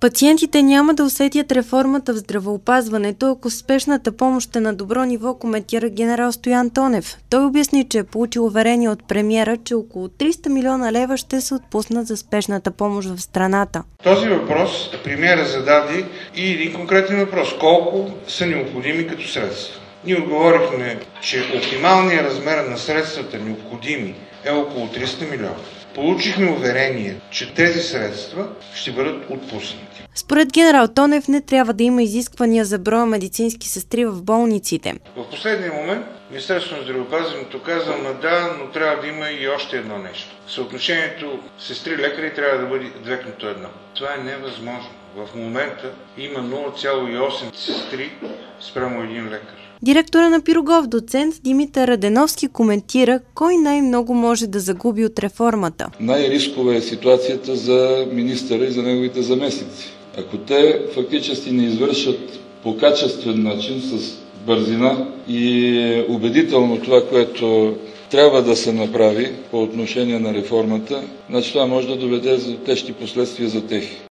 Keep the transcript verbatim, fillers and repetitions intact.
Пациентите няма да усетят реформата в здравеопазването, ако спешната помощ е на добро ниво, коментира генерал Стоян Тонев. Той обясни, че е получил уверение от премиера, че около триста милиона лева ще се отпуснат за спешната помощ в страната. Този въпрос премиера зададе и един конкретен въпрос. Колко са необходими като средства? Ние отговорихме, че оптималният размер на средствата необходими е около триста милиона. Получихме уверение, че тези средства ще бъдат отпуснати. Според генерал Тонев не трябва да има изисквания за броя медицински сестри в болниците. В последния момент Министерството на здравеопазването каза, да, но трябва да има и още едно нещо. Съотношението сестри-лекари трябва да бъде две към едно. Това е невъзможно. В момента има нула цяло и осем сестри спрямо един лекар. Директора на Пирогов, доцент Димитър Раденовски, коментира кой най-много може да загуби от реформата. Най-рискова е ситуацията за министъра и за неговите заместници. Ако те фактически не извършат по качествен начин, с бързина и убедително това, което трябва да се направи по отношение на реформата, значи това може да доведе до тежки последствия за тях.